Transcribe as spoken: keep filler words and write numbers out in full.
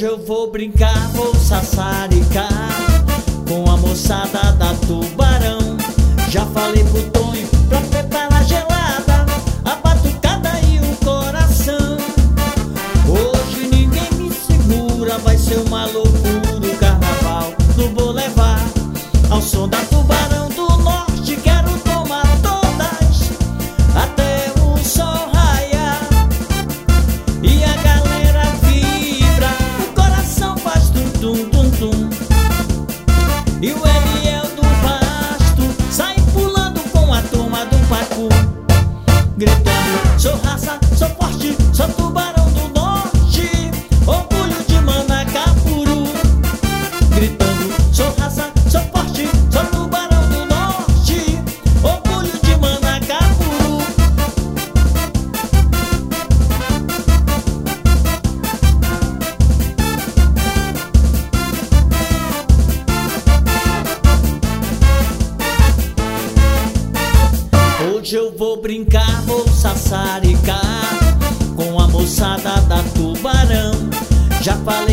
Hoje eu vou brincar, vou sassaricar com a moçada da Tubarão. Já falei pro Tonho pra preparar a gelada, a batucada e o coração. Hoje ninguém me segura, vai ser uma loucura o carnaval do Boulevard. Ao som da Tubarão do Norte quero tomar todas até o sol raiar. E a galera vibra, o coração faz tum tum tum tum. E o Eliel do Pasto sai pulando com a turma do Pacu, gritando: sou raça, sou forte, sou Tubarão do Norte, orgulho de Manacapuru. Gritando: sou raça, sou forte, sou Tubarão do Norte, orgulho de Manacapuru. Hoje eu vou brincar, vou sassaricar com a moçada da Tubarão. Já falei